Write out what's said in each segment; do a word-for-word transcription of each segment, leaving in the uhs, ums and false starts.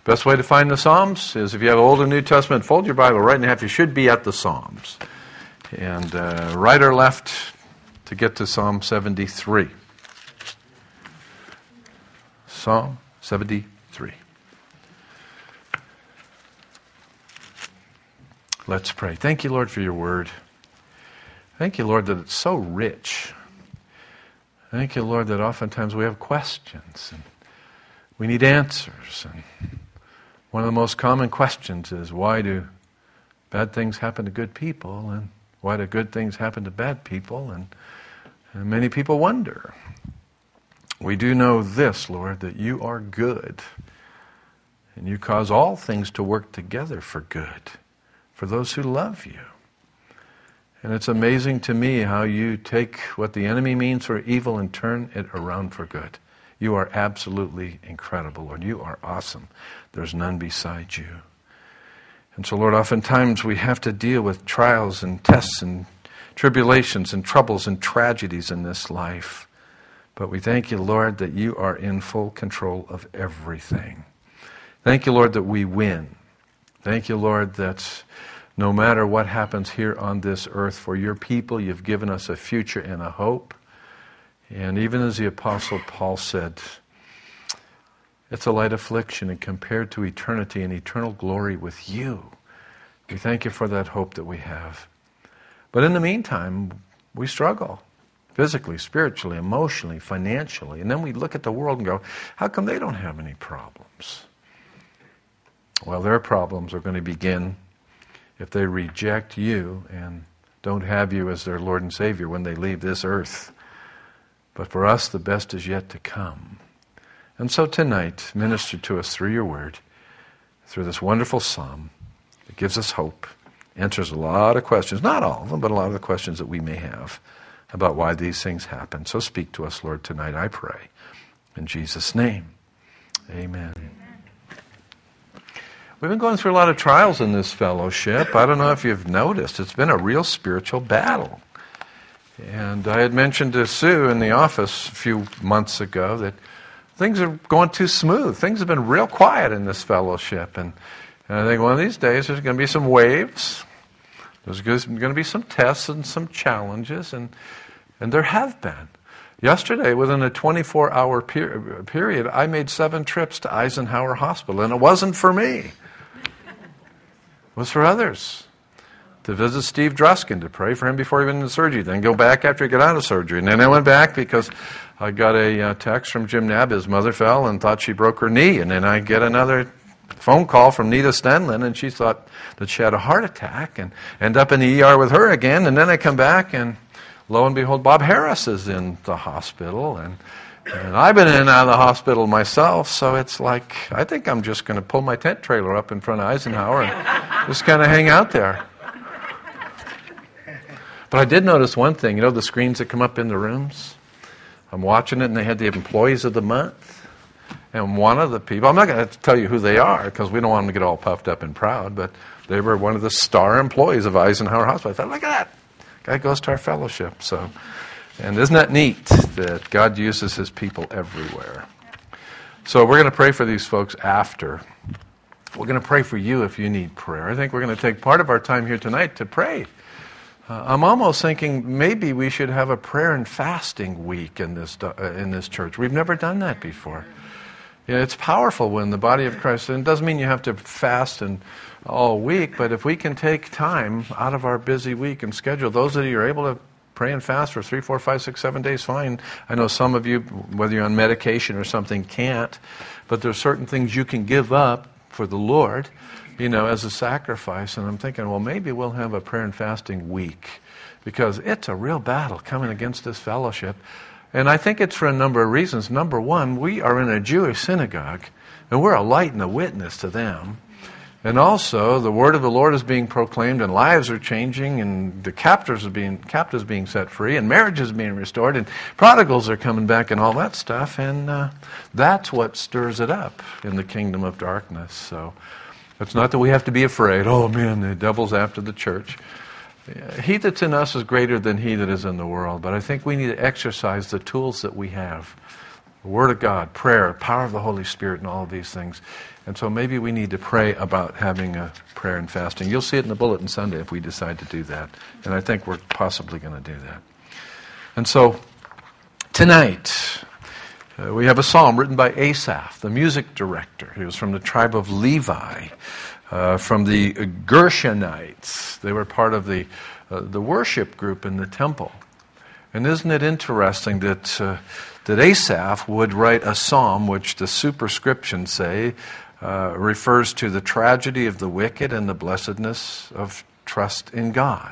Best way to find the Psalms is if you have Old and New Testament, fold your Bible right in half. You should be at the Psalms. And uh, right or left to get to Psalm seventy-three. Psalm seventy-three. Let's pray. Thank you, Lord, for your word. Thank you, Lord, that it's so rich. Thank you, Lord, that oftentimes we have questions and we need answers. And one of the most common questions is, why do bad things happen to good people? And why do good things happen to bad people? And, and many people wonder. We do know this, Lord, that you are good. And you cause all things to work together for good, for those who love you. And it's amazing to me how you take what the enemy means for evil and turn it around for good. You are absolutely incredible, Lord. You are awesome. There's none beside you. And so, Lord, oftentimes we have to deal with trials and tests and tribulations and troubles and tragedies in this life. But we thank you, Lord, that you are in full control of everything. Thank you, Lord, that we win. Thank you, Lord, that no matter what happens here on this earth, for your people, you've given us a future and a hope. And even as the Apostle Paul said, it's a light affliction and compared to eternity and eternal glory with you. We thank you for that hope that we have. But in the meantime, we struggle physically, spiritually, emotionally, financially. And then we look at the world and go, how come they don't have any problems? Well, their problems are going to begin if they reject you and don't have you as their Lord and Savior when they leave this earth. But for us, the best is yet to come. And so tonight, minister to us through your word, through this wonderful psalm that gives us hope, answers a lot of questions, not all of them, but a lot of the questions that we may have about why these things happen. So speak to us, Lord, tonight, I pray. In Jesus' name, amen. We've been going through a lot of trials in this fellowship. I don't know if you've noticed. It's been a real spiritual battle. And I had mentioned to Sue in the office a few months ago that things are going too smooth. Things have been real quiet in this fellowship. And, and I think one of these days there's going to be some waves. There's going to be some tests and some challenges. And, and there have been. Yesterday, within a twenty-four hour per- period, I made seven trips to Eisenhower Hospital. And it wasn't for me. It was for others. To visit Steve Druskin, to pray for him before he went into surgery, then go back after he got out of surgery. And then I went back because I got a uh, text from Jim Nabb. His mother fell and thought she broke her knee. And then I get another phone call from Nita Stenlin, and she thought that she had a heart attack and end up in the E R with her again. And then I come back, and lo and behold, Bob Harris is in the hospital. And, and I've been in and out of the hospital myself, so it's like, I think I'm just going to pull my tent trailer up in front of Eisenhower and just kind of hang out there. But I did notice one thing. You know the screens that come up in the rooms? I'm watching it, and they had the employees of the month. And one of the people, I'm not going to tell you who they are because we don't want them to get all puffed up and proud, but they were one of the star employees of Eisenhower Hospital. I thought, look at that. Guy goes to our fellowship. So, and isn't that neat that God uses his people everywhere? So we're going to pray for these folks after. We're going to pray for you if you need prayer. I think we're going to take part of our time here tonight to pray. Uh, I'm almost thinking maybe we should have a prayer and fasting week in this uh, in this church. We've never done that before. Yeah, it's powerful when the body of Christ, and it doesn't mean you have to fast and all week, but if we can take time out of our busy week and schedule, those of you who are able to pray and fast for three, four, five, six, seven days, fine. I know some of you, whether you're on medication or something, can't, but there are certain things you can give up for the Lord, you know, as a sacrifice. And I'm thinking, well, maybe we'll have a prayer and fasting week because it's a real battle coming against this fellowship. And I think it's for a number of reasons. Number one, we are in a Jewish synagogue, and we're a light and a witness to them. And also, the word of the Lord is being proclaimed, and lives are changing, and the captives are being captives being set free, and marriages being restored, and prodigals are coming back, and all that stuff. And uh, that's what stirs it up in the kingdom of darkness. So it's not that we have to be afraid. Oh man, the devil's after the church. He that's in us is greater than he that is in the world. But I think we need to exercise the tools that we have The Word of God, prayer, power of the Holy Spirit, and all of these things. And so maybe we need to pray about having a prayer and fasting. You'll see it in the bulletin Sunday if we decide to do that. And I think we're possibly going to do that. And so tonight, uh, we have a psalm written by Asaph, the music director. He was from the tribe of Levi, uh, from the Gershonites. They were part of the, uh, the worship group in the temple. And isn't it interesting that uh, that Asaph would write a psalm which the superscriptions say uh, refers to the tragedy of the wicked and the blessedness of trust in God.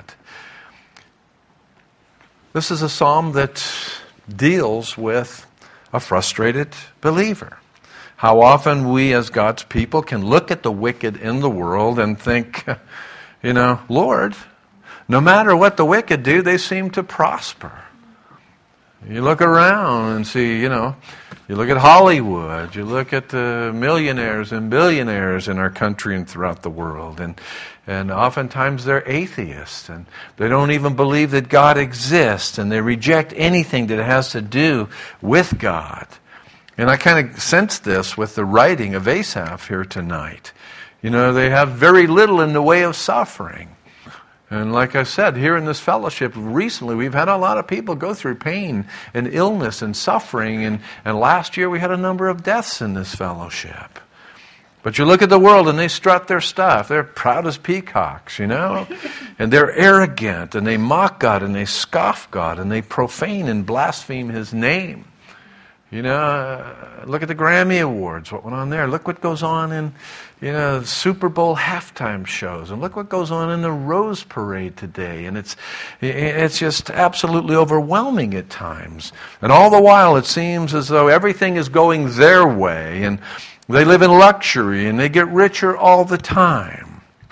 This is a psalm that deals with a frustrated believer. How often we as God's people can look at the wicked in the world and think, you know, Lord, no matter what the wicked do, they seem to prosper. You look around and see, you know, you look at Hollywood, you look at the millionaires and billionaires in our country and throughout the world, and and oftentimes they're atheists, and they don't even believe that God exists, and they reject anything that has to do with God. And I kind of sense this with the writing of Asaph here tonight. You know, they have very little in the way of suffering. And like I said, here in this fellowship, recently we've had a lot of people go through pain and illness and suffering. And, and last year we had a number of deaths in this fellowship. But you look at the world and they strut their stuff. They're proud as peacocks, you know. And they're arrogant and they mock God and they scoff God and they profane and blaspheme His name. You know, uh, look at the Grammy Awards, what went on there. Look what goes on in, you know, Super Bowl halftime shows. And look what goes on in the Rose Parade today. And it's it's just absolutely overwhelming at times. And all the while it seems as though everything is going their way. And they live in luxury and they get richer all the time.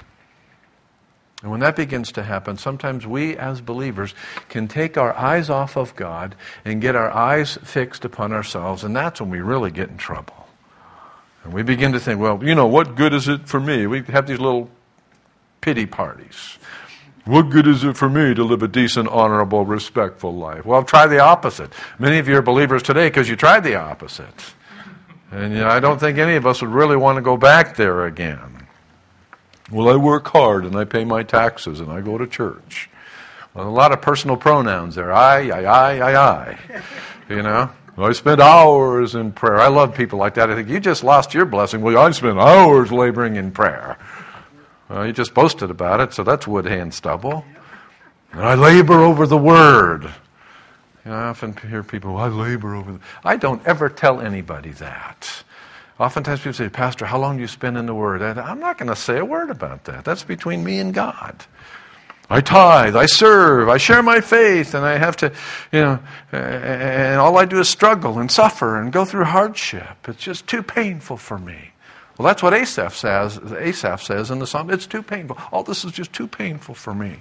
And when that begins to happen, sometimes we as believers can take our eyes off of God and get our eyes fixed upon ourselves, and that's when we really get in trouble. And we begin to think, well, you know, what good is it for me? We have these little pity parties. What good is it for me to live a decent, honorable, respectful life? Well, try the opposite. Many of you are believers today because you tried the opposite. And you know, I don't think any of us would really want to go back there again. Well, I work hard and I pay my taxes and I go to church. Well, a lot of personal pronouns there. I, I, I, I, I. You know, I spend hours in prayer. I love people like that. I think you just lost your blessing. Well, I spent hours laboring in prayer. Well, you just boasted about it, so that's wood, hand, stubble. And I labor over the Word. You know, I often hear people, well, I labor over the... I don't ever tell anybody that. Oftentimes people say, Pastor, how long do you spend in the Word? I'm not going to say a word about that. That's between me and God. I tithe, I serve, I share my faith, and I have to, you know, and all I do is struggle and suffer and go through hardship. It's just too painful for me. Well, that's what Asaph says, Asaph says in the psalm. It's too painful. All this is just too painful for me.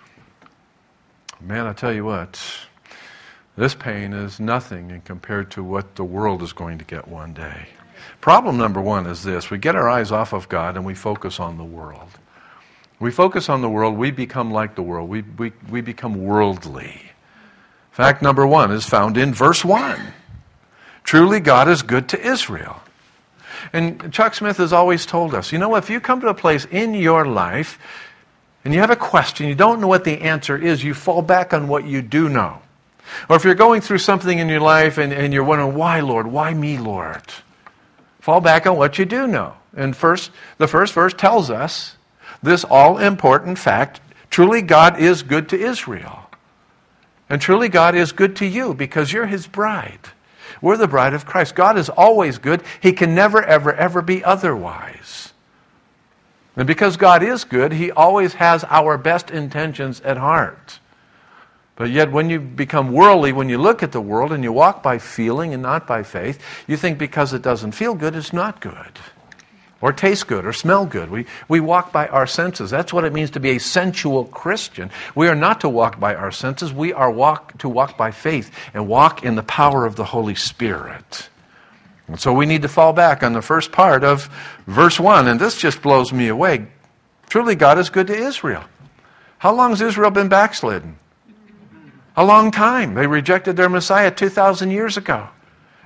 Man, I tell you what, this pain is nothing compared to what the world is going to get one day. Problem number one is this. We get our eyes off of God and we focus on the world. We focus on the world, we become like the world. We, we, we become worldly. Fact number one is found in verse one. Truly God is good to Israel. And Chuck Smith has always told us, you know, if you come to a place in your life and you have a question, you don't know what the answer is, you fall back on what you do know. Or if you're going through something in your life and, and you're wondering, why, Lord? Why me, Lord? Fall back on what you do know. And first, the first verse tells us this all-important fact, truly God is good to Israel. And truly God is good to you because you're His bride. We're the bride of Christ. God is always good. He can never, ever, ever be otherwise. And because God is good, He always has our best intentions at heart. But yet when you become worldly, when you look at the world and you walk by feeling and not by faith, you think because it doesn't feel good, it's not good. Or taste good or smell good. We, we walk by our senses. That's what it means to be a sensual Christian. We are not to walk by our senses. We are walk to walk by faith and walk in the power of the Holy Spirit. And so we need to fall back on the first part of verse one. And this just blows me away. Truly God is good to Israel. How long has Israel been backslidden? A long time. They rejected their Messiah two thousand years ago.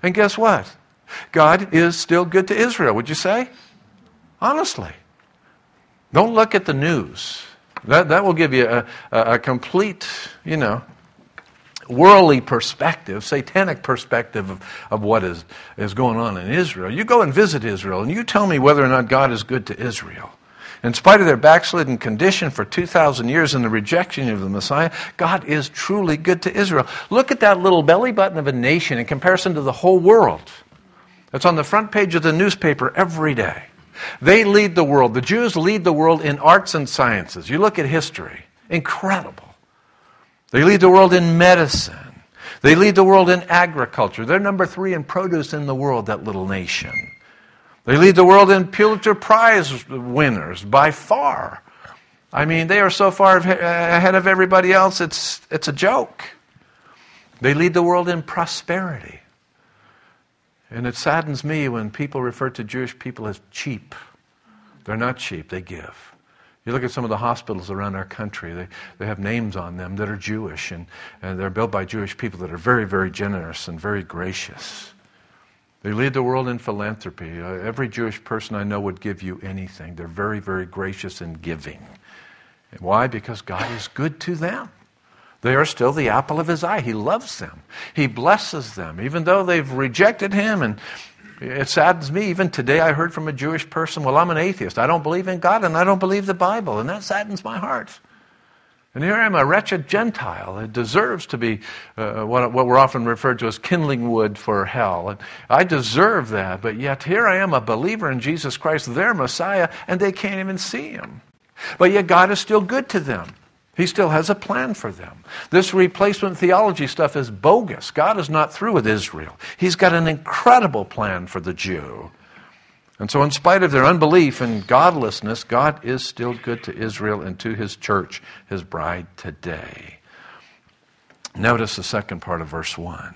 And guess what? God is still good to Israel, would you say? Honestly. Don't look at the news. That that will give you a, a, a complete, you know, worldly perspective, satanic perspective of, of what is, is going on in Israel. You go and visit Israel, and you tell me whether or not God is good to Israel. In spite of their backslidden condition for two thousand years and the rejection of the Messiah, God is truly good to Israel. Look at that little belly button of a nation in comparison to the whole world. It's on the front page of the newspaper every day. They lead the world. The Jews lead the world in arts and sciences. You look at history. Incredible. They lead the world in medicine. They lead the world in agriculture. They're number three in produce in the world, that little nation. They lead the world in Pulitzer Prize winners by far. I mean, they are so far ahead of everybody else, it's, it's a joke. They lead the world in prosperity. And it saddens me when people refer to Jewish people as cheap. They're not cheap, they give. You look at some of the hospitals around our country, they, they have names on them that are Jewish, and, and they're built by Jewish people that are very, very generous and very gracious. They lead the world in philanthropy. Uh, every Jewish person I know would give you anything. They're very, very gracious in giving. And why? Because God is good to them. They are still the apple of his eye. He loves them. He blesses them, even though they've rejected him. And it saddens me. Even today I heard from a Jewish person, well, I'm an atheist. I don't believe in God and I don't believe the Bible. And that saddens my heart. And here I am, a wretched Gentile that deserves to be uh, what, what we're often referred to as kindling wood for hell. And I deserve that, but yet here I am, a believer in Jesus Christ, their Messiah, and they can't even see him. But yet God is still good to them. He still has a plan for them. This replacement theology stuff is bogus. God is not through with Israel. He's got an incredible plan for the Jew. And so in spite of their unbelief and godlessness, God is still good to Israel and to his church, his bride today. Notice the second part of verse one.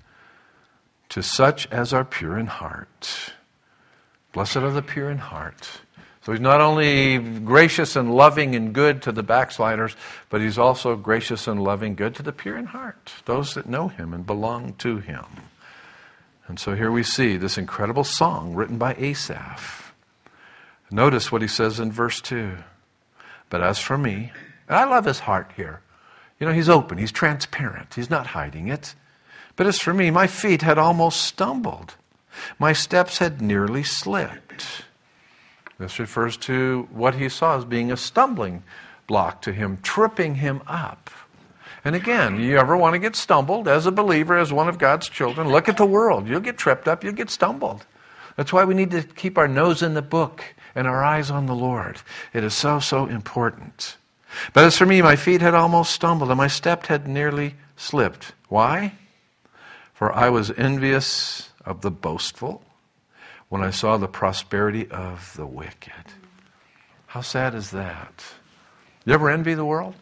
To such as are pure in heart. Blessed are the pure in heart. So he's not only gracious and loving and good to the backsliders, but he's also gracious and loving, good to the pure in heart, those that know him and belong to him. And so here we see this incredible song written by Asaph. Notice what he says in verse two. But as for me, and I love his heart here. You know, he's open, he's transparent, he's not hiding it. But as for me, my feet had almost stumbled. My steps had nearly slipped. This refers to what he saw as being a stumbling block to him, tripping him up. And again, you ever want to get stumbled as a believer, as one of God's children, look at the world. You'll get tripped up, you'll get stumbled. That's why we need to keep our nose in the book and our eyes on the Lord. It is so, so important. But as for me, my feet had almost stumbled and my step had nearly slipped. Why? For I was envious of the boastful when I saw the prosperity of the wicked. How sad is that? You ever envy the world?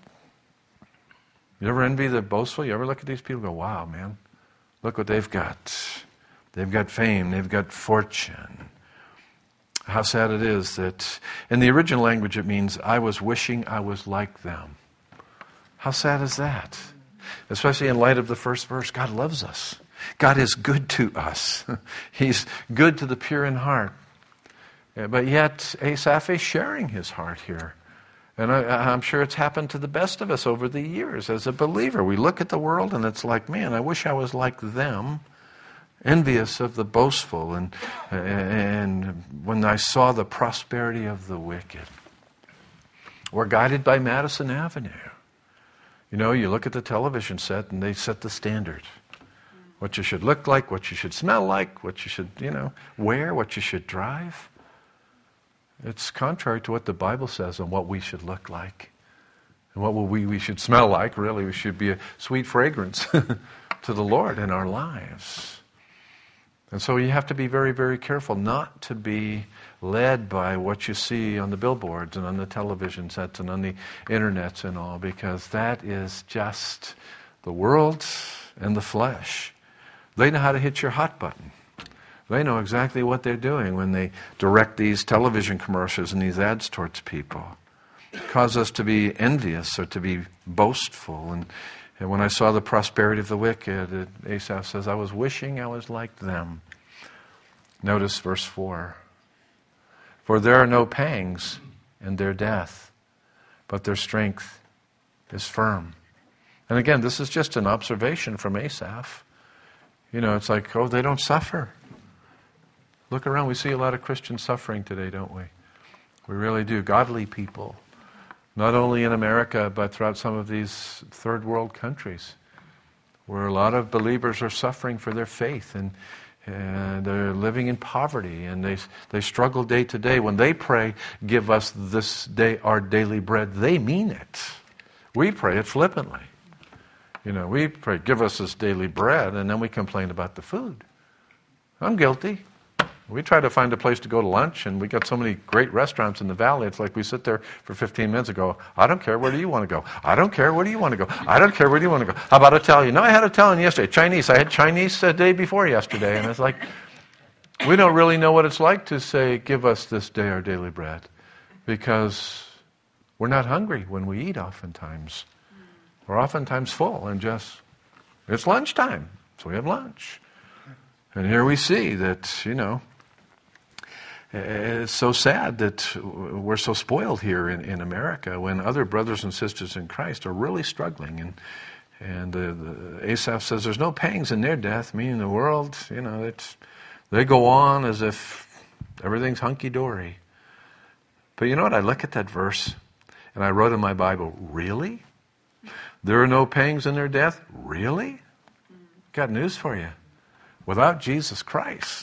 You ever envy the boastful? You ever look at these people and go, wow, man, look what they've got. They've got fame. They've got fortune. How sad it is that in the original language it means, I was wishing I was like them. How sad is that? Especially in light of the first verse, God loves us. God is good to us. He's good to the pure in heart. But yet, Asaph is sharing his heart here. And I, I'm sure it's happened to the best of us over the years as a believer. We look at the world and it's like, man, I wish I was like them. Envious of the boastful. And, and when I saw the prosperity of the wicked. We're guided by Madison Avenue. You know, you look at the television set and they set the standard. What you should look like, what you should smell like, what you should, you know, wear, what you should drive. It's contrary to what the Bible says on what we should look like. And what we, we should smell like, really. We should be a sweet fragrance to the Lord in our lives. And so you have to be very, very careful not to be led by what you see on the billboards and on the television sets and on the internets and all, because that is just the world and the flesh. They know how to hit your hot button. They know exactly what they're doing when they direct these television commercials and these ads towards people. It causes us to be envious or to be boastful and And when I saw the prosperity of the wicked, Asaph says, I was wishing I was like them. Notice verse four. For there are no pangs in their death, but their strength is firm. And again, this is just an observation from Asaph. You know, it's like, oh, they don't suffer. Look around, we see a lot of Christians suffering today, don't we? We really do. Godly people. Not only in America, but throughout some of these third world countries, where a lot of believers are suffering for their faith, and, and they're living in poverty, and they they struggle day to day. When they pray, give us this day our daily bread, they mean it. We pray it flippantly. You know, we pray, give us this daily bread, and then we complain about the food. I'm guilty. We try to find a place to go to lunch, and we got so many great restaurants in the valley. It's like we sit there for fifteen minutes and go, I don't care, where do you want to go? I don't care, where do you want to go? I don't care, where do you want to go? How about Italian? No, I had Italian yesterday. Chinese. I had Chinese the day before yesterday. And it's like, we don't really know what it's like to say, give us this day our daily bread. Because we're not hungry when we eat oftentimes. We're oftentimes full and just, it's lunchtime, so we have lunch. And here we see that, you know, it's so sad that we're so spoiled here in, in America when other brothers and sisters in Christ are really struggling. And and uh, the, Asaph says there's no pangs in their death, meaning the world, you know, it's, they go on as if everything's hunky-dory. But you know what? I look at that verse, and I wrote in my Bible, really? There are no pangs in their death? Really? Got news for you. Without Jesus Christ,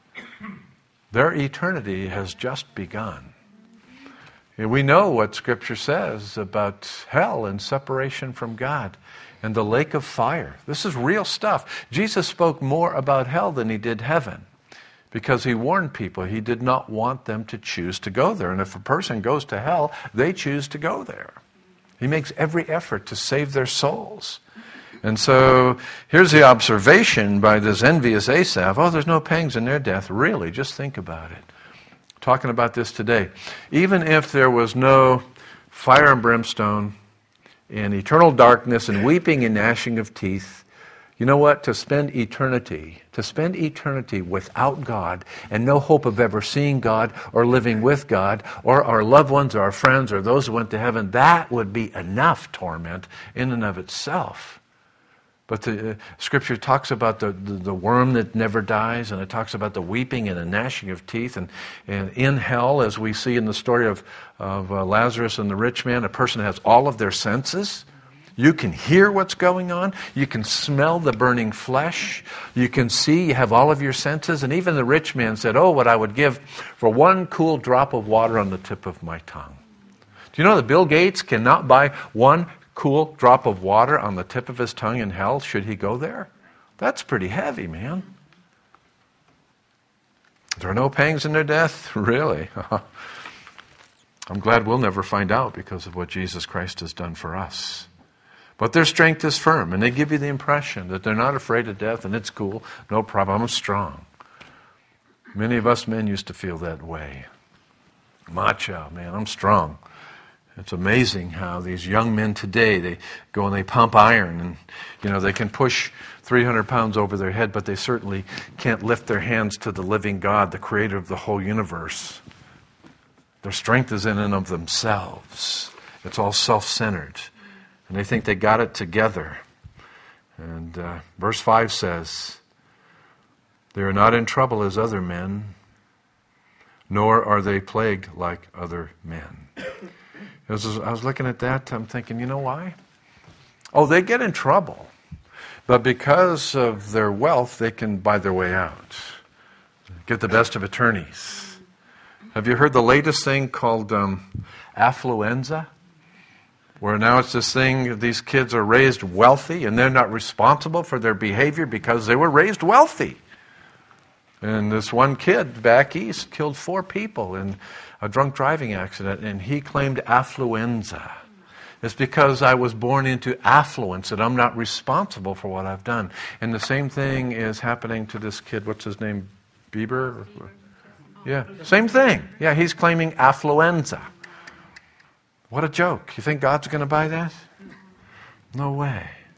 their eternity has just begun. And we know what Scripture says about hell and separation from God and the lake of fire. This is real stuff. Jesus spoke more about hell than he did heaven because he warned people he did not want them to choose to go there. And if a person goes to hell, they choose to go there. He makes every effort to save their souls. And so here's the observation by this envious Asaph. Oh, there's no pangs in their death. Really, just think about it. Talking about this today. Even if there was no fire and brimstone and eternal darkness and weeping and gnashing of teeth, you know what? To spend eternity, to spend eternity without God and no hope of ever seeing God or living with God or our loved ones or our friends or those who went to heaven, that would be enough torment in and of itself. But the uh, Scripture talks about the, the, the worm that never dies, and it talks about the weeping and the gnashing of teeth. And, and in hell, as we see in the story of, of uh, Lazarus and the rich man, a person has all of their senses. You can hear what's going on. You can smell the burning flesh. You can see, you have all of your senses. And even the rich man said, oh, what I would give for one cool drop of water on the tip of my tongue. Do you know that Bill Gates cannot buy one cool drop of water on the tip of his tongue in hell, should he go there? That's pretty heavy, man. There are no pangs in their death? Really? I'm glad we'll never find out because of what Jesus Christ has done for us. But their strength is firm, and they give you the impression that they're not afraid of death, and it's cool, no problem, I'm strong. Many of us men used to feel that way. Macho, man, I'm strong. It's amazing how these young men today, they go and they pump iron, and you know they can push three hundred pounds over their head, but they certainly can't lift their hands to the living God, the creator of the whole universe. Their strength is in and of themselves. It's all self-centered. And they think they got it together. And uh, verse five says, they are not in trouble as other men, nor are they plagued like other men. As I was looking at that, I'm thinking, you know why? Oh, they get in trouble. But because of their wealth, they can buy their way out. Get the best of attorneys. Have you heard the latest thing called um, affluenza? Where now it's this thing, these kids are raised wealthy and they're not responsible for their behavior because they were raised wealthy. And this one kid back east killed four people in a drunk driving accident, and he claimed affluenza. It's because I was born into affluence that I'm not responsible for what I've done. And the same thing is happening to this kid, what's his name, Bieber? Yeah, same thing. Yeah, he's claiming affluenza. What a joke. You think God's going to buy that? No way.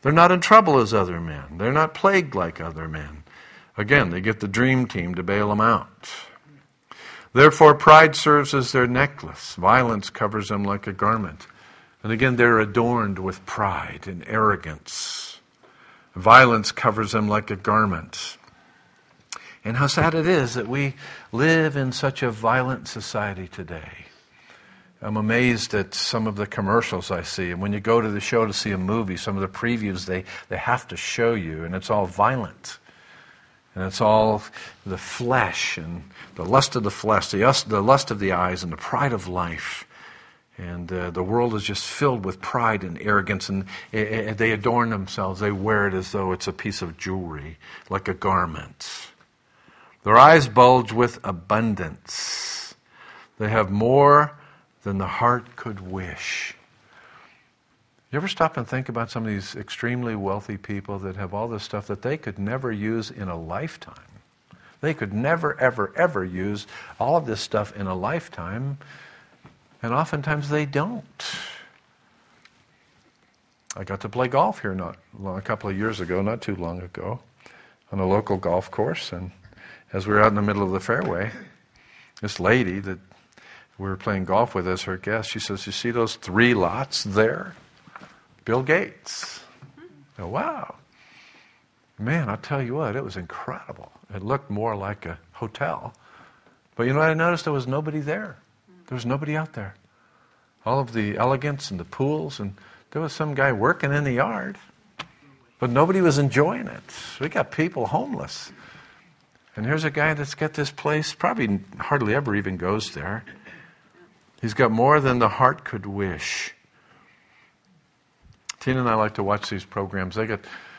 They're not in trouble as other men. They're not plagued like other men. Again, they get the dream team to bail them out. Therefore, pride serves as their necklace. Violence covers them like a garment. And again, they're adorned with pride and arrogance. Violence covers them like a garment. And how sad it is that we live in such a violent society today. I'm amazed at some of the commercials I see. And when you go to the show to see a movie, some of the previews they, they have to show you, and it's all violent. And it's all the flesh and the lust of the flesh, the lust, the lust of the eyes, and the pride of life. And uh, the world is just filled with pride and arrogance, and uh, uh, they adorn themselves. They wear it as though it's a piece of jewelry, like a garment. Their eyes bulge with abundance. They have more than the heart could wish. You ever stop and think about some of these extremely wealthy people that have all this stuff that they could never use in a lifetime? They could never, ever, ever use all of this stuff in a lifetime, and oftentimes they don't. I got to play golf here not long, a couple of years ago, not too long ago, on a local golf course, and as we were out in the middle of the fairway, this lady that we were playing golf with as her guest, she says, "You see those three lots there? Bill Gates." Oh, wow. Man, I'll tell you what, it was incredible. It looked more like a hotel. But you know what I noticed? There was nobody there. There was nobody out there. All of the elegance and the pools, and there was some guy working in the yard. But nobody was enjoying it. We got people homeless. And here's a guy that's got this place, probably hardly ever even goes there. He's got more than the heart could wish. Tina and I like to watch these programs. They get,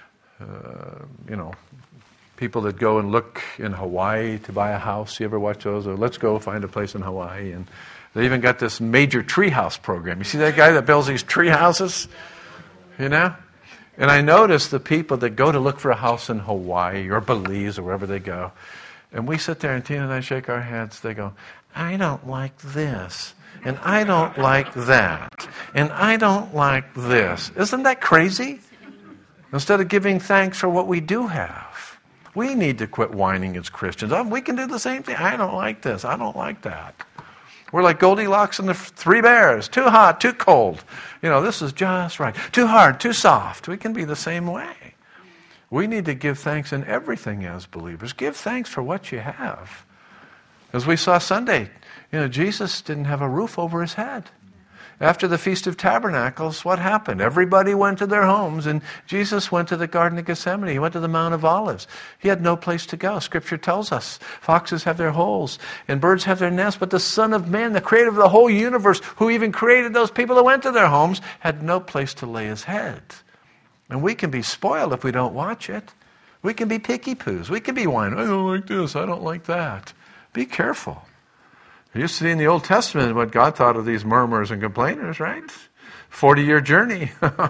uh, you know, people that go and look in Hawaii to buy a house. You ever watch those? Or let's go find a place in Hawaii. And they even got this major treehouse program. You see that guy that builds these tree houses? You know? And I notice the people that go to look for a house in Hawaii or Belize or wherever they go. And we sit there and Tina and I shake our heads. They go, "I don't like this. And I don't like that. And I don't like this." Isn't that crazy? Instead of giving thanks for what we do have. We need to quit whining as Christians. Oh, we can do the same thing. I don't like this. I don't like that. We're like Goldilocks and the three bears. Too hot, too cold. You know, this is just right. Too hard, too soft. We can be the same way. We need to give thanks in everything as believers. Give thanks for what you have. As we saw Sunday, you know, Jesus didn't have a roof over his head. After the Feast of Tabernacles, what happened? Everybody went to their homes, and Jesus went to the Garden of Gethsemane. He went to the Mount of Olives. He had no place to go. Scripture tells us foxes have their holes, and birds have their nests, but the Son of Man, the creator of the whole universe, who even created those people that went to their homes, had no place to lay his head. And we can be spoiled if we don't watch it. We can be picky-poos. We can be whining, "I don't like this, I don't like that." Be careful. You see in the Old Testament what God thought of these murmurers and complainers, right? forty-year journey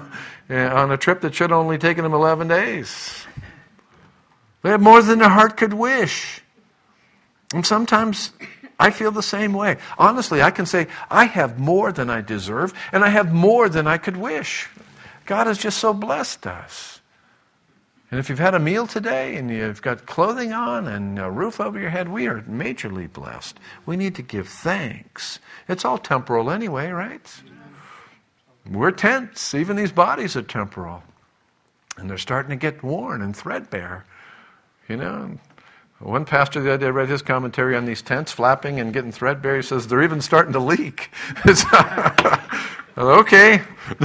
on a trip that should have only taken them eleven days. They had more than their heart could wish. And sometimes I feel the same way. Honestly, I can say, I have more than I deserve, and I have more than I could wish. God has just so blessed us. And if you've had a meal today and you've got clothing on and a roof over your head, we are majorly blessed. We need to give thanks. It's all temporal anyway, right? We're tents. Even these bodies are temporal. And they're starting to get worn and threadbare. You know, one pastor the other day read his commentary on these tents flapping and getting threadbare. He says, they're even starting to leak. Okay.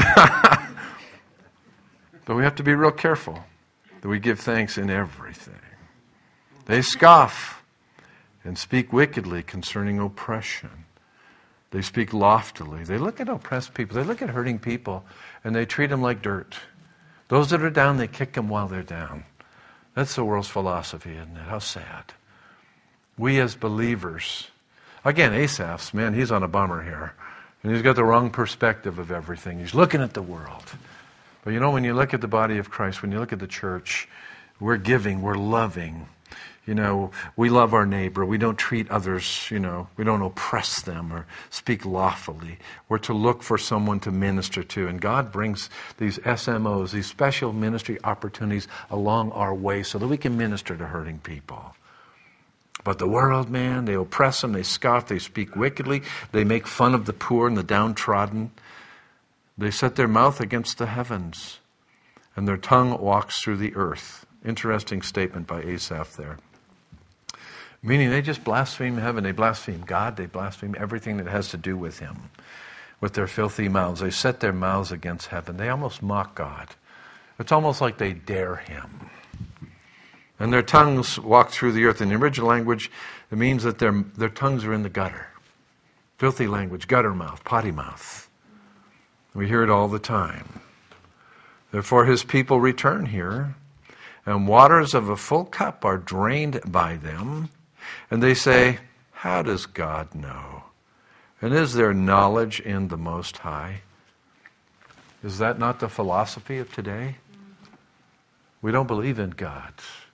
But we have to be real careful that we give thanks in everything. They scoff and speak wickedly concerning oppression. They speak loftily. They look at oppressed people. They look at hurting people, and they treat them like dirt. Those that are down, they kick them while they're down. That's the world's philosophy, isn't it? How sad. We as believers, again, Asaph's, man, he's on a bummer here. And he's got the wrong perspective of everything. He's looking at the world. But you know, when you look at the body of Christ, when you look at the church, we're giving, we're loving. You know, we love our neighbor. We don't treat others, you know, we don't oppress them or speak lawfully. We're to look for someone to minister to. And God brings these S M Os, these special ministry opportunities along our way so that we can minister to hurting people. But the world, man, they oppress them, they scoff, they speak wickedly, they make fun of the poor and the downtrodden. They set their mouth against the heavens, and their tongue walks through the earth. Interesting statement by Asaph there. Meaning they just blaspheme heaven, they blaspheme God, they blaspheme everything that has to do with Him. With their filthy mouths, they set their mouths against heaven. They almost mock God. It's almost like they dare Him. And their tongues walk through the earth. In the original language, it means that their, their tongues are in the gutter. Filthy language, gutter mouth, potty mouth. We hear it all the time. Therefore His people return here, and waters of a full cup are drained by them. And they say, how does God know? And is there knowledge in the Most High? Is that not the philosophy of today? We don't believe in God.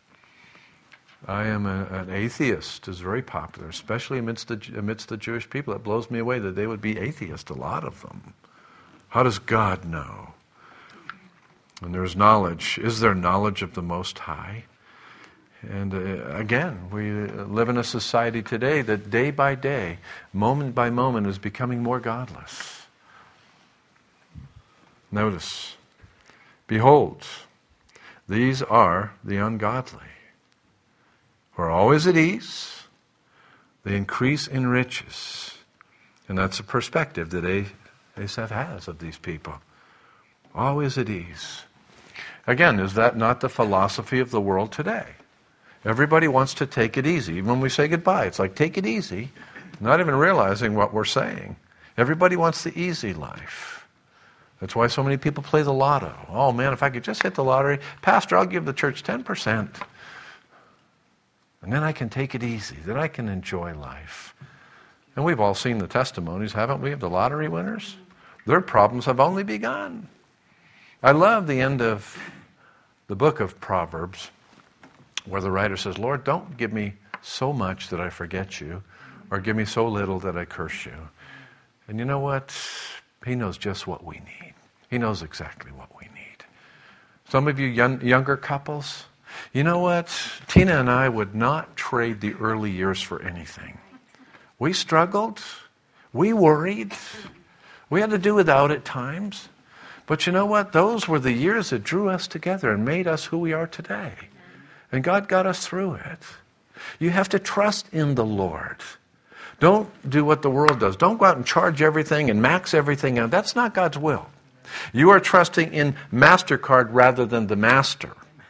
I am a, an atheist is very popular, especially amidst the, amidst the Jewish people. It blows me away that they would be atheists, a lot of them. How does God know? And there's knowledge. Is there knowledge of the Most High? And uh, again, we live in a society today that day by day, moment by moment, is becoming more godless. Notice, behold, these are the ungodly, who are always at ease. They increase in riches. And that's a perspective that Asaph has of these people. Always at ease. Again, is that not the philosophy of the world today? Everybody wants to take it easy. Even when we say goodbye, it's like, take it easy, not even realizing what we're saying. Everybody wants the easy life. That's why so many people play the lotto. Oh man, if I could just hit the lottery, Pastor, I'll give the church ten percent. And then I can take it easy. Then I can enjoy life. And we've all seen the testimonies, haven't we, of the lottery winners? Their problems have only begun. I love the end of the book of Proverbs, where the writer says, Lord, don't give me so much that I forget you, or give me so little that I curse you. And you know what? He knows just what we need. He knows exactly what we need. Some of you young, younger couples, you know what? Tina and I would not trade the early years for anything. We struggled. We worried. We had to do without at times. But you know what? Those were the years that drew us together and made us who we are today. And God got us through it. You have to trust in the Lord. Don't do what the world does. Don't go out and charge everything and max everything out. That's not God's will. You are trusting in MasterCard rather than the master.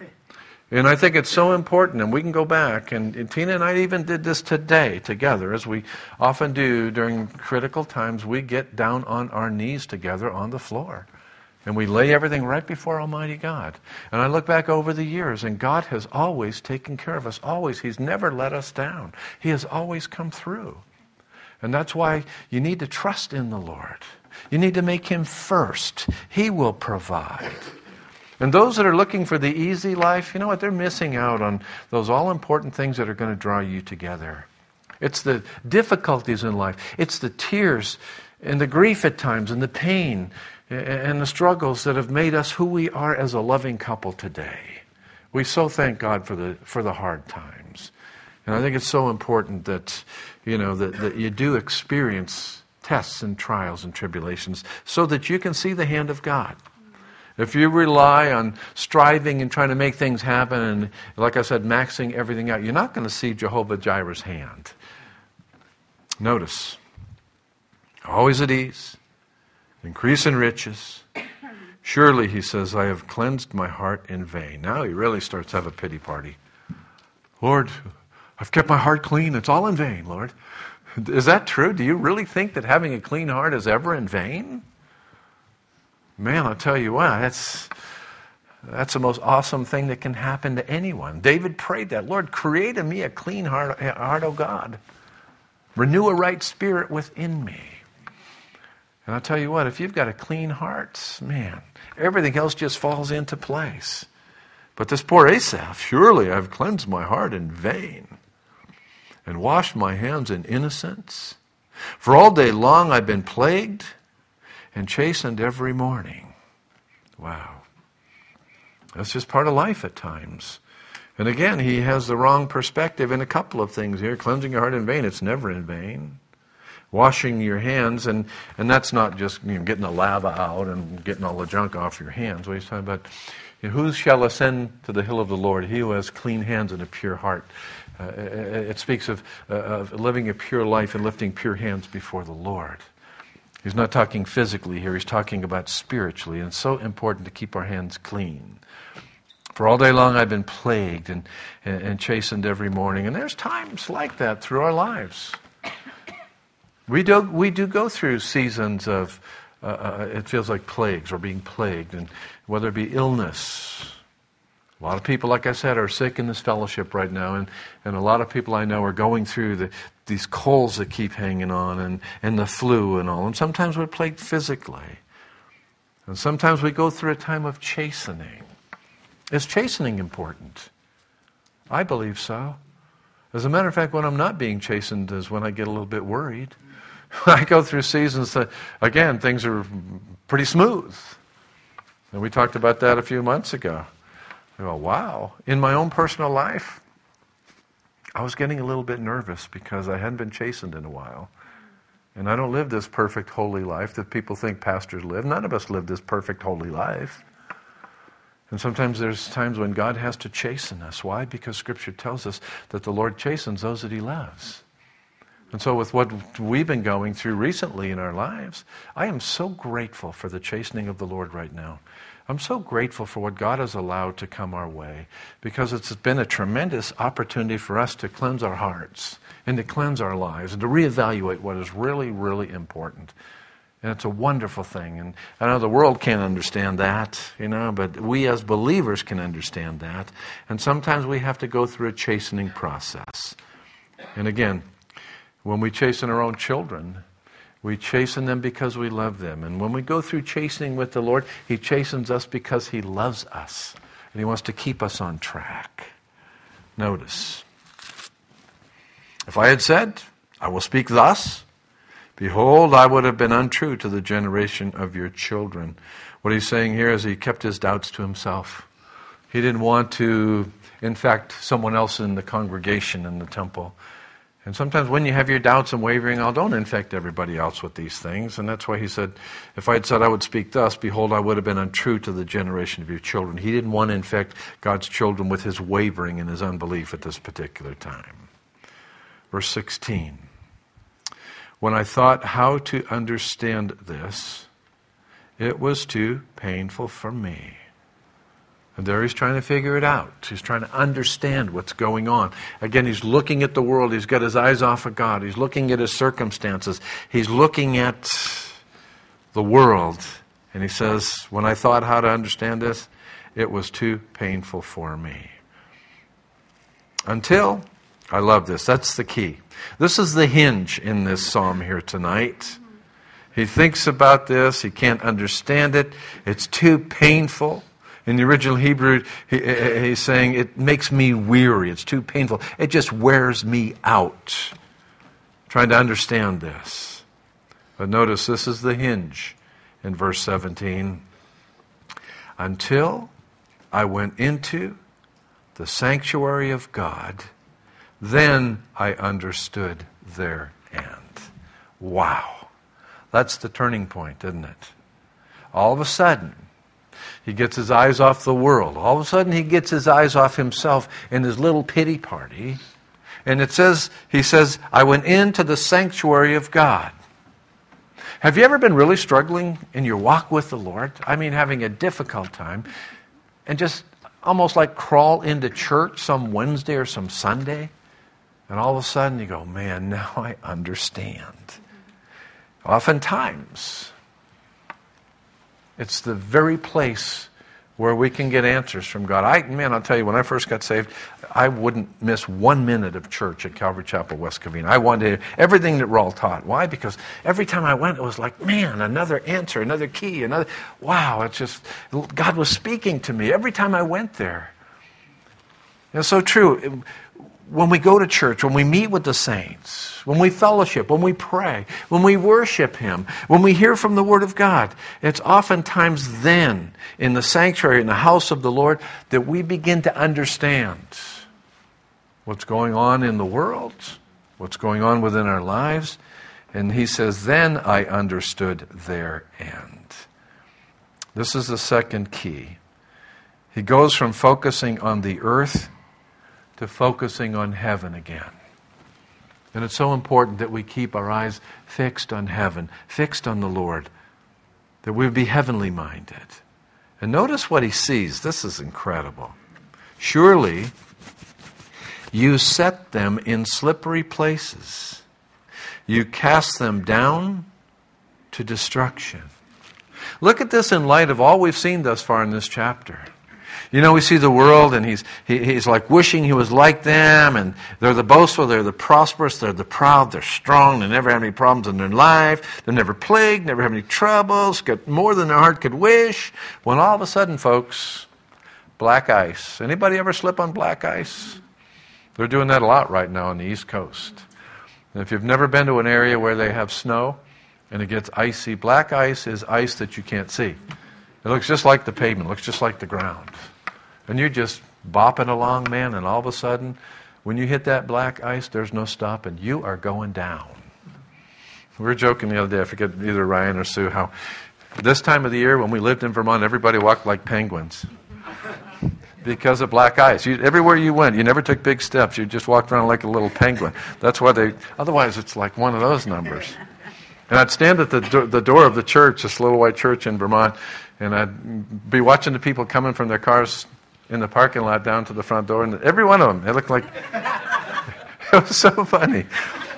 And I think it's so important, and we can go back, and, and Tina and I even did this today together, as we often do during critical times. We get down on our knees together on the floor. And we lay everything right before Almighty God. And I look back over the years, and God has always taken care of us. Always. He's never let us down. He has always come through. And that's why you need to trust in the Lord. You need to make Him first. He will provide. And those that are looking for the easy life, you know what? They're missing out on those all-important things that are going to draw you together. It's the difficulties in life. It's the tears and the grief at times and the pain and the struggles that have made us who we are as a loving couple today. We so thank God for the for the hard times. And I think it's so important that, you know, that, that you do experience tests and trials and tribulations so that you can see the hand of God. If you rely on striving and trying to make things happen and, like I said, maxing everything out, you're not going to see Jehovah Jireh's hand. Notice, always at ease, increase in riches. Surely, he says, I have cleansed my heart in vain. Now he really starts to have a pity party. Lord, I've kept my heart clean. It's all in vain, Lord. Is that true? Do you really think that having a clean heart is ever in vain? Man, I'll tell you what, that's, that's the most awesome thing that can happen to anyone. David prayed that, Lord, create in me a clean heart, heart, O God. Renew a right spirit within me. And I'll tell you what, if you've got a clean heart, man, everything else just falls into place. But this poor Asaph, surely I've cleansed my heart in vain and washed my hands in innocence. For all day long I've been plagued and chastened every morning. Wow. That's just part of life at times. And again, he has the wrong perspective in a couple of things here. Cleansing your heart in vain, it's never in vain. Washing your hands, and, and that's not just, you know, getting the lava out and getting all the junk off your hands. What he's talking about, you know, who shall ascend to the hill of the Lord? He who has clean hands and a pure heart. Uh, it, it speaks of, uh, of living a pure life and lifting pure hands before the Lord. He's not talking physically here. He's talking about spiritually. And it's so important to keep our hands clean. For all day long I've been plagued and, and, and chastened every morning. And there's times like that through our lives. We do, we do go through seasons of, uh, uh, it feels like plagues or being plagued, and whether it be illness. A lot of people, like I said, are sick in this fellowship right now, and, and a lot of people I know are going through the, these colds that keep hanging on, and, and the flu and all. And sometimes we're plagued physically. And sometimes we go through a time of chastening. Is chastening important? I believe so. As a matter of fact, when I'm not being chastened is when I get a little bit worried. I go through seasons that, again, things are pretty smooth. And we talked about that a few months ago. I go, wow. In my own personal life, I was getting a little bit nervous because I hadn't been chastened in a while. And I don't live this perfect, holy life that people think pastors live. None of us live this perfect, holy life. And sometimes there's times when God has to chasten us. Why? Because Scripture tells us that the Lord chastens those that He loves. And so with what we've been going through recently in our lives, I am so grateful for the chastening of the Lord right now. I'm so grateful for what God has allowed to come our way, because it's been a tremendous opportunity for us to cleanse our hearts and to cleanse our lives and to reevaluate what is really, really important. And it's a wonderful thing. And I know the world can't understand that, you know, but we as believers can understand that. And sometimes we have to go through a chastening process. And again, when we chasten our own children, we chasten them because we love them. And when we go through chastening with the Lord, He chastens us because He loves us. And He wants to keep us on track. Notice, if I had said, I will speak thus, behold, I would have been untrue to the generation of your children. What he's saying here is he kept his doubts to himself. He didn't want to infect someone else in the congregation in the temple. And sometimes when you have your doubts and wavering, oh, don't infect everybody else with these things. And that's why he said, if I had said I would speak thus, behold, I would have been untrue to the generation of your children. He didn't want to infect God's children with his wavering and his unbelief at this particular time. Verse sixteen. When I thought how to understand this, it was too painful for me. And there he's trying to figure it out. He's trying to understand what's going on. Again, he's looking at the world. He's got his eyes off of God. He's looking at his circumstances. He's looking at the world. And he says, when I thought how to understand this, it was too painful for me. Until, I love this, that's the key. This is the hinge in this psalm here tonight. He thinks about this. He can't understand it. It's too painful. In the original Hebrew, he, he's saying, it makes me weary. It's too painful. It just wears me out. Trying to understand this. But notice, this is the hinge in verse seventeen. Until I went into the sanctuary of God, then I understood their end. Wow. That's the turning point, isn't it? All of a sudden, he gets his eyes off the world. All of a sudden, he gets his eyes off himself in his little pity party. And it says, he says, I went into the sanctuary of God. Have you ever been really struggling in your walk with the Lord? I mean, having a difficult time. And just almost like crawl into church some Wednesday or some Sunday. And all of a sudden you go, man, now I understand. Oftentimes, it's the very place where we can get answers from God. I, man, I'll tell you, when I first got saved, I wouldn't miss one minute of church at Calvary Chapel, West Covina. I wanted everything that Raul taught. Why? Because every time I went, it was like, man, another answer, another key, another, wow, it's just, God was speaking to me every time I went there. It's so true. When we go to church, when we meet with the saints, when we fellowship, when we pray, when we worship Him, when we hear from the Word of God, it's oftentimes then, in the sanctuary, in the house of the Lord, that we begin to understand what's going on in the world, what's going on within our lives. And he says, then I understood their end. This is the second key. He goes from focusing on the earth to focusing on heaven again. And it's so important that we keep our eyes fixed on heaven, fixed on the Lord, that we be heavenly minded. And notice what he sees. This is incredible. Surely you set them in slippery places. You cast them down to destruction. Look at this in light of all we've seen thus far in this chapter. You know, we see the world, and he's he, he's like wishing he was like them, and they're the boastful, they're the prosperous, they're the proud, they're strong, they never have any problems in their life, they're never plagued, never have any troubles, got more than their heart could wish. When all of a sudden, folks, black ice. Anybody ever slip on black ice? They're doing that a lot right now on the East Coast. And if you've never been to an area where they have snow and it gets icy, black ice is ice that you can't see. It looks just like the pavement, looks just like the ground. And you're just bopping along, man, and all of a sudden, when you hit that black ice, there's no stopping. You are going down. We were joking the other day, I forget either Ryan or Sue, how this time of the year when we lived in Vermont, everybody walked like penguins because of black ice. You, everywhere you went, you never took big steps. You just walked around like a little penguin. That's why they, otherwise it's like one of those numbers. And I'd stand at the, do- the door of the church, this little white church in Vermont, and I'd be watching the people coming from their cars in the parking lot down to the front door, and every one of them, it looked like, it was so funny.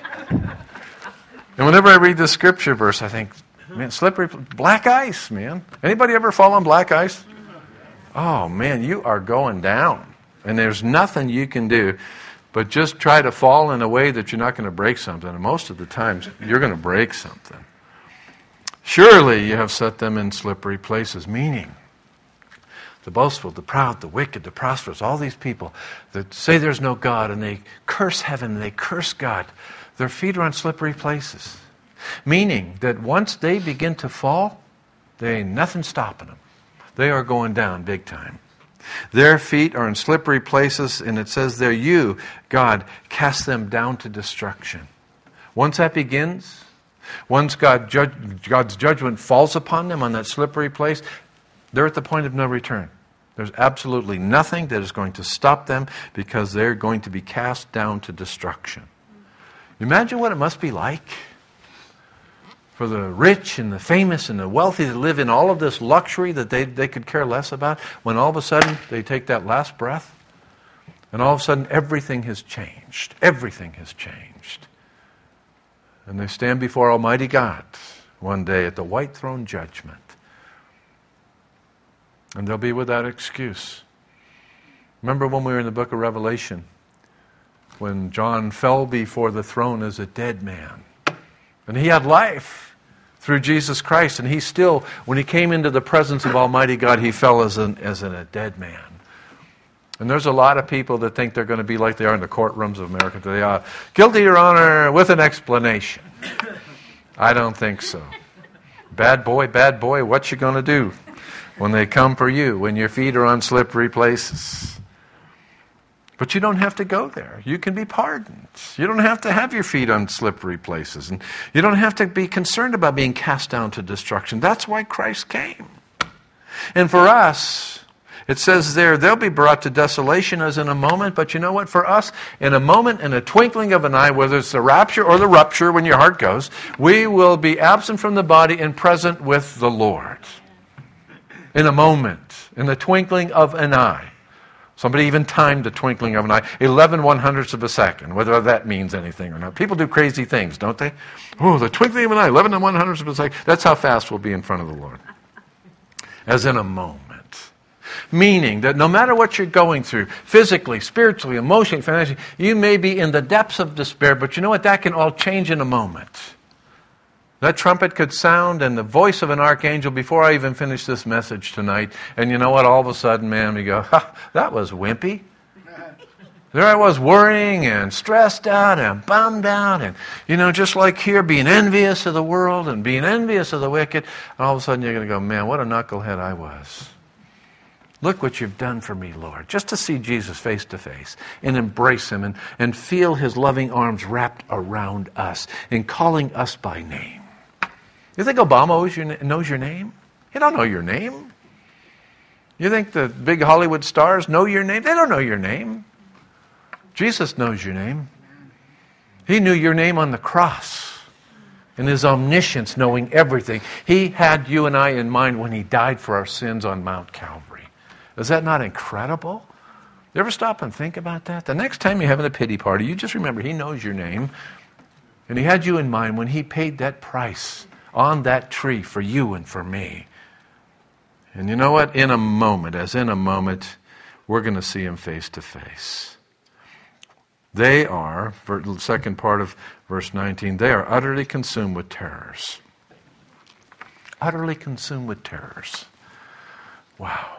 And whenever I read this scripture verse, I think, man, slippery, black ice, man. Anybody ever fall on black ice? Oh, man, you are going down. And there's nothing you can do but just try to fall in a way that you're not going to break something. And most of the times, you're going to break something. Surely you have set them in slippery places, meaning the boastful, the proud, the wicked, the prosperous, all these people that say there's no God and they curse heaven and they curse God, their feet are on slippery places. Meaning that once they begin to fall, there ain't nothing stopping them. They are going down big time. Their feet are in slippery places, and it says there, you, God, cast them down to destruction. Once that begins, once God judge, God's judgment falls upon them on that slippery place, they're at the point of no return. There's absolutely nothing that is going to stop them because they're going to be cast down to destruction. Imagine what it must be like for the rich and the famous and the wealthy to live in all of this luxury that they, they could care less about, when all of a sudden they take that last breath and all of a sudden everything has changed. Everything has changed. And they stand before Almighty God one day at the white throne judgment. And they'll be without excuse. Remember when we were in the book of Revelation, when John fell before the throne as a dead man. And he had life through Jesus Christ. And he still, when he came into the presence of Almighty God, he fell as, an, as an, a dead man. And there's a lot of people that think they're going to be like they are in the courtrooms of America today. Uh, guilty, Your Honor, with an explanation. I don't think so. Bad boy, bad boy, what you going to do when they come for you, when your feet are on slippery places? But you don't have to go there. You can be pardoned. You don't have to have your feet on slippery places. And you don't have to be concerned about being cast down to destruction. That's why Christ came. And for us, it says there, they'll be brought to desolation as in a moment. But you know what? For us, in a moment, in a twinkling of an eye, whether it's the rapture or the rupture when your heart goes, we will be absent from the body and present with the Lord. In a moment, in the twinkling of an eye. Somebody even timed the twinkling of an eye. eleven one hundredths of a second, whether that means anything or not. People do crazy things, don't they? Oh, the twinkling of an eye, eleven and one hundredths of a second. That's how fast we'll be in front of the Lord. As in a moment. Meaning that no matter what you're going through, physically, spiritually, emotionally, financially, you may be in the depths of despair, but you know what? That can all change in a moment. That trumpet could sound and the voice of an archangel before I even finish this message tonight. And you know what? All of a sudden, man, we go, ha, that was wimpy. There I was worrying and stressed out and bummed out and, you know, just like here, being envious of the world and being envious of the wicked. And all of a sudden you're going to go, man, what a knucklehead I was. Look what you've done for me, Lord. Just to see Jesus face to face and embrace him and, and feel his loving arms wrapped around us and calling us by name. You think Obama knows your, knows your name? He don't know your name. You think the big Hollywood stars know your name? They don't know your name. Jesus knows your name. He knew your name on the cross. In his omniscience, knowing everything. He had you and I in mind when he died for our sins on Mount Calvary. Is that not incredible? You ever stop and think about that? The next time you're having a pity party, you just remember he knows your name. And he had you in mind when he paid that price on that tree for you and for me. And you know what? In a moment, as in a moment, we're going to see him face to face. They are, for the second part of verse nineteen, they are utterly consumed with terrors. Utterly consumed with terrors. Wow.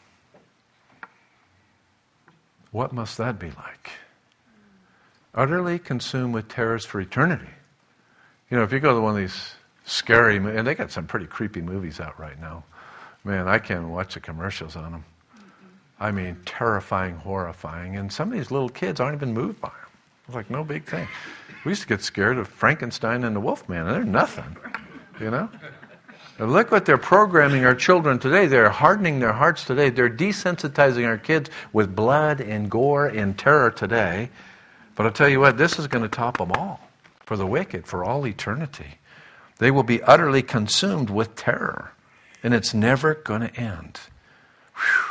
What must that be like? Utterly consumed with terrors for eternity. You know, if you go to one of these scary, and they got some pretty creepy movies out right now. Man, I can't watch the commercials on them. I mean, terrifying, horrifying. And some of these little kids aren't even moved by them. It's like no big thing. We used to get scared of Frankenstein and the Wolfman, and they're nothing, you know? And look what they're programming our children today. They're hardening their hearts today. They're desensitizing our kids with blood and gore and terror today. But I'll tell you what, this is going to top them all for the wicked, for all eternity. They will be utterly consumed with terror, and it's never going to end. Whew.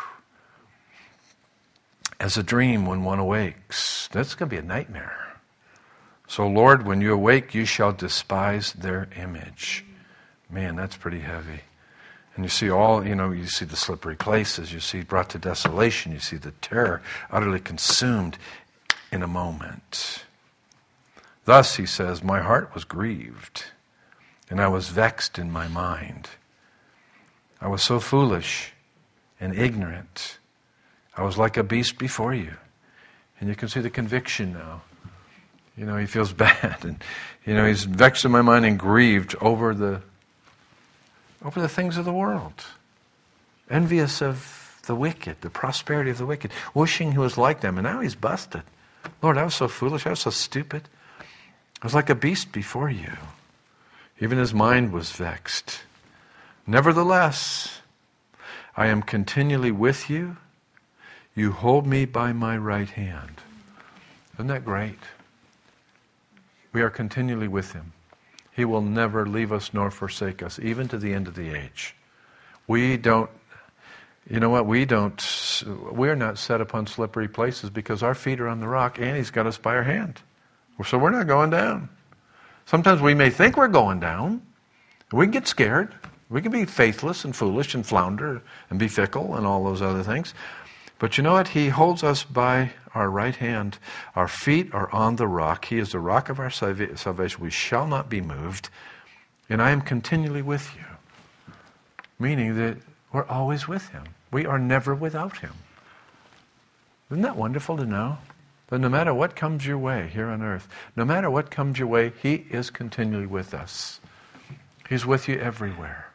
As a dream when one awakes, that's going to be a nightmare. So, Lord, when you awake, you shall despise their image. Man, that's pretty heavy. And you see all, you know, you see the slippery places, you see brought to desolation, you see the terror, utterly consumed in a moment. Thus, he says, my heart was grieved, and I was vexed in my mind. I was so foolish and ignorant. I was like a beast before you. And you can see the conviction now. You know, he feels bad. And, you know, he's vexed in my mind and grieved over the over the things of the world. Envious of the wicked, the prosperity of the wicked. Wishing he was like them. And now he's busted. Lord, I was so foolish. I was so stupid. I was like a beast before you. Even his mind was vexed. Nevertheless, I am continually with you. You hold me by my right hand. Isn't that great? We are continually with him. He will never leave us nor forsake us, even to the end of the age. We don't, you know what, we don't, we're not set upon slippery places because our feet are on the rock and he's got us by our hand. So we're not going down. Sometimes we may think we're going down. We can get scared. We can be faithless and foolish and flounder and be fickle and all those other things. But you know what? He holds us by our right hand. Our feet are on the rock. He is the rock of our salvation. We shall not be moved. And I am continually with you. Meaning that we're always with him. We are never without him. Isn't that wonderful to know? That no matter what comes your way here on earth, no matter what comes your way, he is continually with us. He's with you everywhere.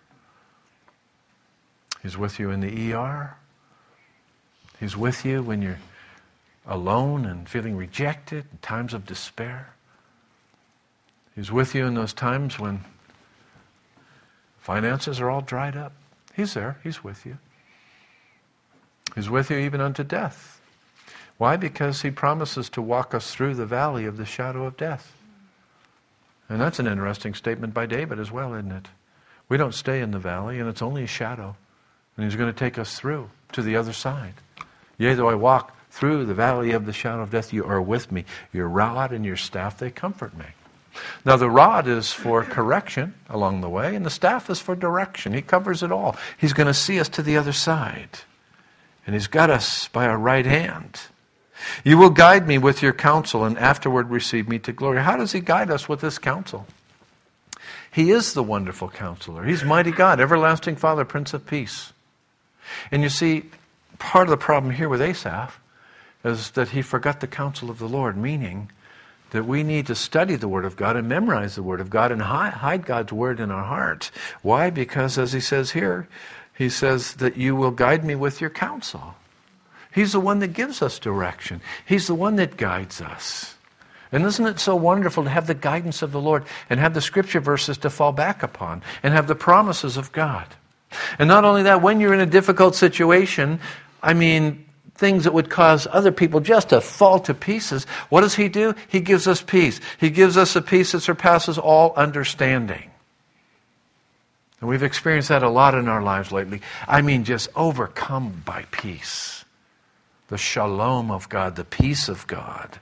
He's with you in the E R. He's with you when you're alone and feeling rejected, in times of despair. He's with you in those times when finances are all dried up. He's there. He's with you. He's with you even unto death. Why? Because he promises to walk us through the valley of the shadow of death. And that's an interesting statement by David as well, isn't it? We don't stay in the valley, and it's only a shadow. And he's going to take us through to the other side. Yea, though I walk through the valley of the shadow of death, you are with me. Your rod and your staff, they comfort me. Now, the rod is for correction along the way, and the staff is for direction. He covers it all. He's going to see us to the other side. And he's got us by our right hand. You will guide me with your counsel, and afterward receive me to glory. How does he guide us with this counsel? He is the wonderful counselor. He's mighty God, everlasting Father, Prince of Peace. And you see, part of the problem here with Asaph is that he forgot the counsel of the Lord, meaning that we need to study the Word of God and memorize the Word of God and hide God's Word in our heart. Why? Because as he says here, he says that you will guide me with your counsel. He's the one that gives us direction. He's the one that guides us. And isn't it so wonderful to have the guidance of the Lord and have the scripture verses to fall back upon and have the promises of God? And not only that, when you're in a difficult situation, I mean, things that would cause other people just to fall to pieces, what does he do? He gives us peace. He gives us a peace that surpasses all understanding. And we've experienced that a lot in our lives lately. I mean, just overcome by peace. The shalom of God, the peace of God.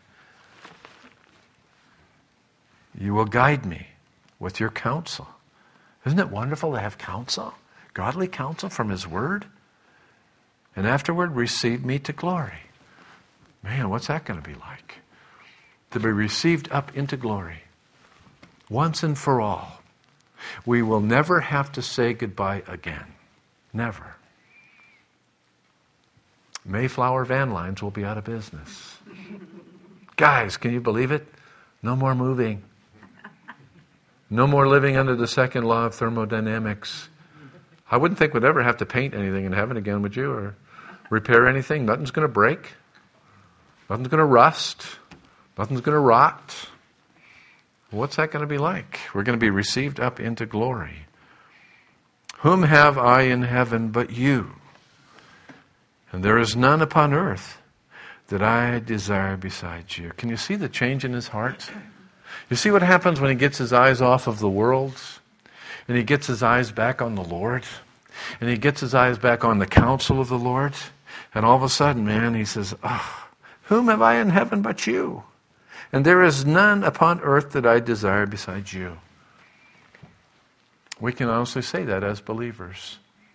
You will guide me with your counsel. Isn't it wonderful to have counsel? Godly counsel from his word? And afterward, receive me to glory. Man, what's that going to be like? To be received up into glory. Once and for all. We will never have to say goodbye again. Never. Mayflower van lines will be out of business. Guys, can you believe it? No more moving. No more living under the second law of thermodynamics. I wouldn't think we'd ever have to paint anything in heaven again, would you? Or repair anything? Nothing's going to break. Nothing's going to rust. Nothing's going to rot. What's that going to be like? We're going to be received up into glory. Whom have I in heaven but you? And there is none upon earth that I desire besides you. Can you see the change in his heart? You see what happens when he gets his eyes off of the world? And he gets his eyes back on the Lord? And he gets his eyes back on the counsel of the Lord? And all of a sudden, man, he says, oh, whom have I in heaven but you? And there is none upon earth that I desire besides you. We can honestly say that as believers.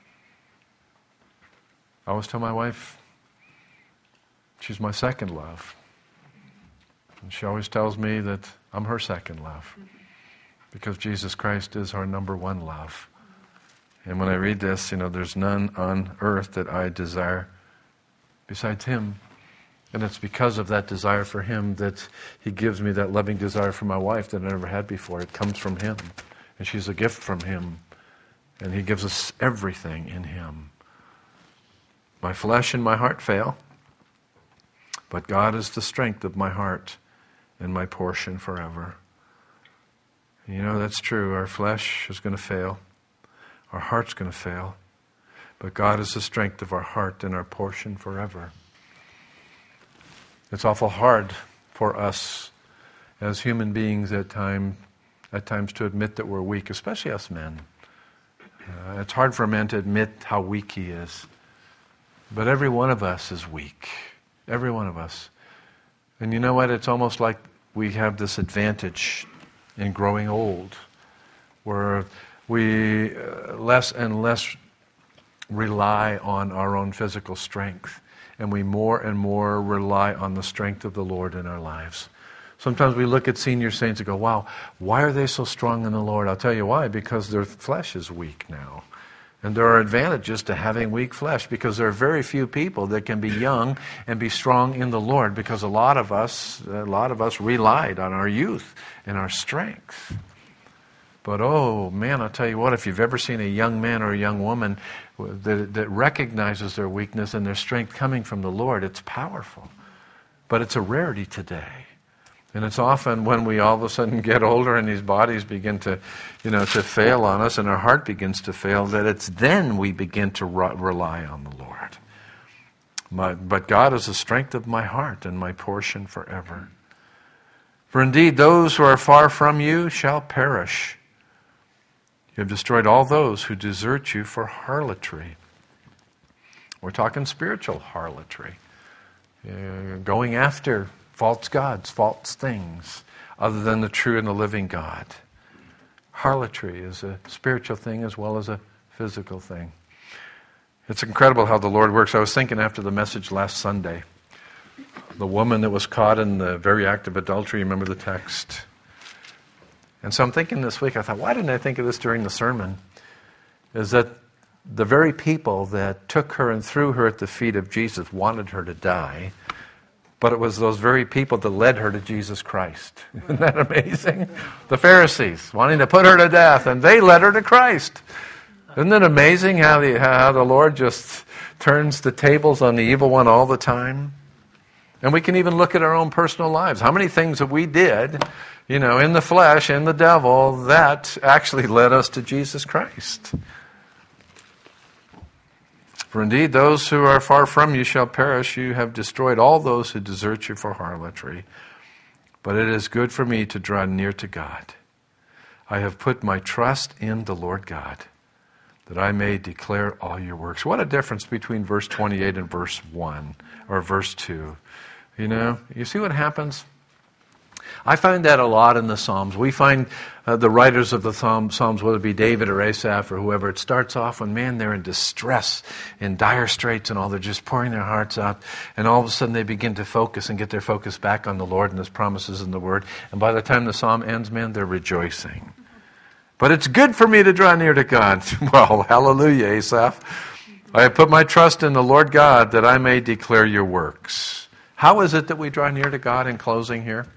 I always tell my wife, she's my second love. And she always tells me that I'm her second love. Because Jesus Christ is our number one love. And when I read this, you know, there's none on earth that I desire besides him. And it's because of that desire for him that he gives me that loving desire for my wife that I never had before. It comes from him. And she's a gift from him. And he gives us everything in him. My flesh and my heart fail. But God is the strength of my heart and my portion forever. You know, that's true. Our flesh is going to fail. Our heart's going to fail. But God is the strength of our heart and our portion forever. It's awful hard for us as human beings at time, at times to admit that we're weak, especially us men. Uh, it's hard for a man to admit how weak he is. But every one of us is weak. Every one of us. And you know what? It's almost like we have this advantage in growing old, where we uh, less and less rely on our own physical strength, and we more and more rely on the strength of the Lord in our lives. Sometimes we look at senior saints and go, wow, why are they so strong in the Lord? I'll tell you why, because their flesh is weak now. And there are advantages to having weak flesh, because there are very few people that can be young and be strong in the Lord, because a lot of us, a lot of us relied on our youth and our strength. But oh man, I'll tell you what, if you've ever seen a young man or a young woman that, that recognizes their weakness and their strength coming from the Lord, it's powerful. But it's a rarity today. And it's often when we all of a sudden get older and these bodies begin to, you know, to fail on us and our heart begins to fail, that it's then we begin to re- rely on the Lord. My, but God is the strength of my heart and my portion forever. For indeed, those who are far from you shall perish. You have destroyed all those who desert you for harlotry. We're talking spiritual harlotry. Uh, going after false gods, false things, other than the true and the living God. Harlotry is a spiritual thing as well as a physical thing. It's incredible how the Lord works. I was thinking after the message last Sunday, the woman that was caught in the very act of adultery, remember the text? And so I'm thinking this week, I thought, why didn't I think of this during the sermon? Is that the very people that took her and threw her at the feet of Jesus wanted her to die, But it was those very people that led her to Jesus Christ. Isn't that amazing? The Pharisees wanting to put her to death, and they led her to Christ. Isn't it amazing how the, how the Lord just turns the tables on the evil one all the time? And we can even look at our own personal lives. How many things that we did, you know, in the flesh, in the devil, that actually led us to Jesus Christ? For indeed, those who are far from you shall perish. You have destroyed all those who desert you for harlotry. But it is good for me to draw near to God. I have put my trust in the Lord God, that I may declare all your works. What a difference between verse twenty-eight and verse one, or verse two. You know, you see what happens? I find that a lot in the Psalms. We find uh, the writers of the Psalms, whether it be David or Asaph or whoever, it starts off when, man, they're in distress, in dire straits and all. They're just pouring their hearts out. And all of a sudden they begin to focus and get their focus back on the Lord and His promises in the Word. And by the time the Psalm ends, man, they're rejoicing. But it's good for me to draw near to God. Well, hallelujah, Asaph. I have put my trust in the Lord God that I may declare your works. How is it that we draw near to God in closing here?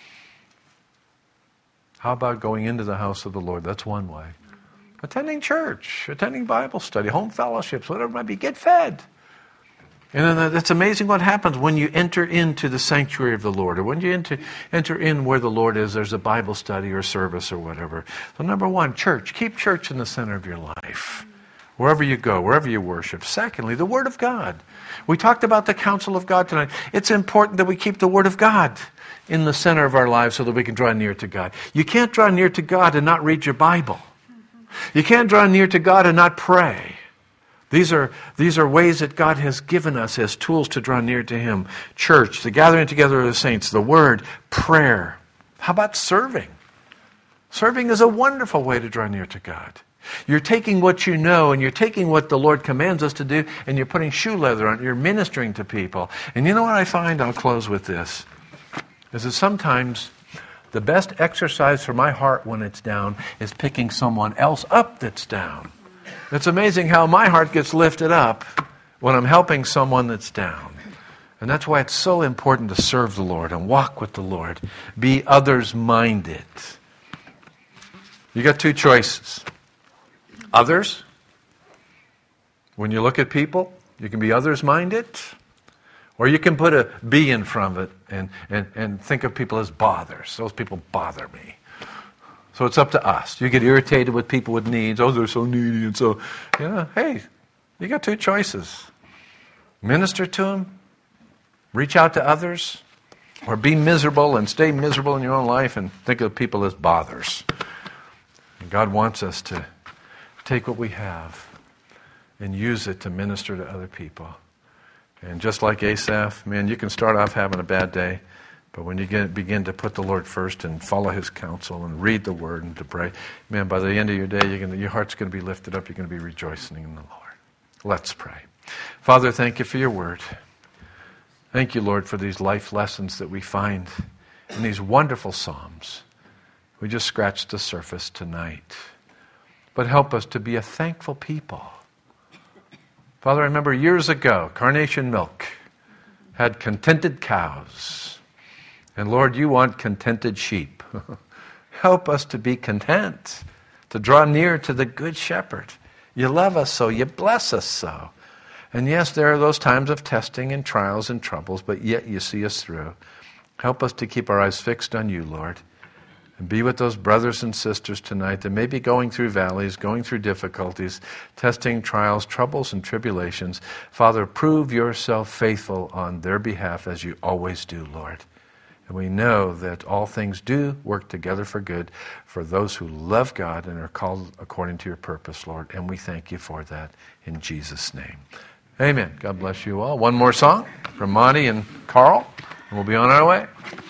How about going into the house of the Lord? That's one way. Attending church, attending Bible study, home fellowships, whatever it might be. Get fed. And then it's amazing what happens when you enter into the sanctuary of the Lord, or when you enter, enter in where the Lord is, there's a Bible study or service or whatever. So number one, church. Keep church in the center of your life. Wherever you go, wherever you worship. Secondly, the Word of God. We talked about the counsel of God tonight. It's important that we keep the Word of God in the center of our lives so that we can draw near to God. You can't draw near to God and not read your Bible. You can't draw near to God and not pray. These are, these are ways that God has given us as tools to draw near to Him. Church, the gathering together of the saints, the Word, prayer. How about serving? Serving is a wonderful way to draw near to God. You're taking what you know and you're taking what the Lord commands us to do and you're putting shoe leather on it. You're ministering to people. And you know what I find? I'll close with this. Is that sometimes the best exercise for my heart when it's down is picking someone else up that's down. It's amazing how my heart gets lifted up when I'm helping someone that's down. And that's why it's so important to serve the Lord and walk with the Lord. Be others-minded. You got two choices. Others. When you look at people, you can be others-minded. Or you can put a B in front of it and, and, and think of people as bothers. Those people bother me. So it's up to us. You get irritated with people with needs. Oh, they're so needy. And so, you know, hey, you got two choices. Minister to them, reach out to others, or be miserable and stay miserable in your own life and think of people as bothers. And God wants us to take what we have and use it to minister to other people. And just like Asaph, man, you can start off having a bad day, but when you get, begin to put the Lord first and follow His counsel and read the Word and to pray, man, by the end of your day, you're gonna, your heart's going to be lifted up. You're going to be rejoicing in the Lord. Let's pray. Father, thank you for your Word. Thank you, Lord, for these life lessons that we find in these wonderful Psalms. We just scratched the surface tonight. But help us to be a thankful people. Father, I remember years ago, Carnation Milk had contented cows. And Lord, you want contented sheep. Help us to be content, to draw near to the Good Shepherd. You love us so, you bless us so. And yes, there are those times of testing and trials and troubles, but yet you see us through. Help us to keep our eyes fixed on you, Lord. And be with those brothers and sisters tonight that may be going through valleys, going through difficulties, testing, trials, troubles, and tribulations. Father, prove yourself faithful on their behalf as you always do, Lord. And we know that all things do work together for good for those who love God and are called according to your purpose, Lord. And we thank you for that in Jesus' name. Amen. God bless you all. One more song from Monty and Carl, and we'll be on our way.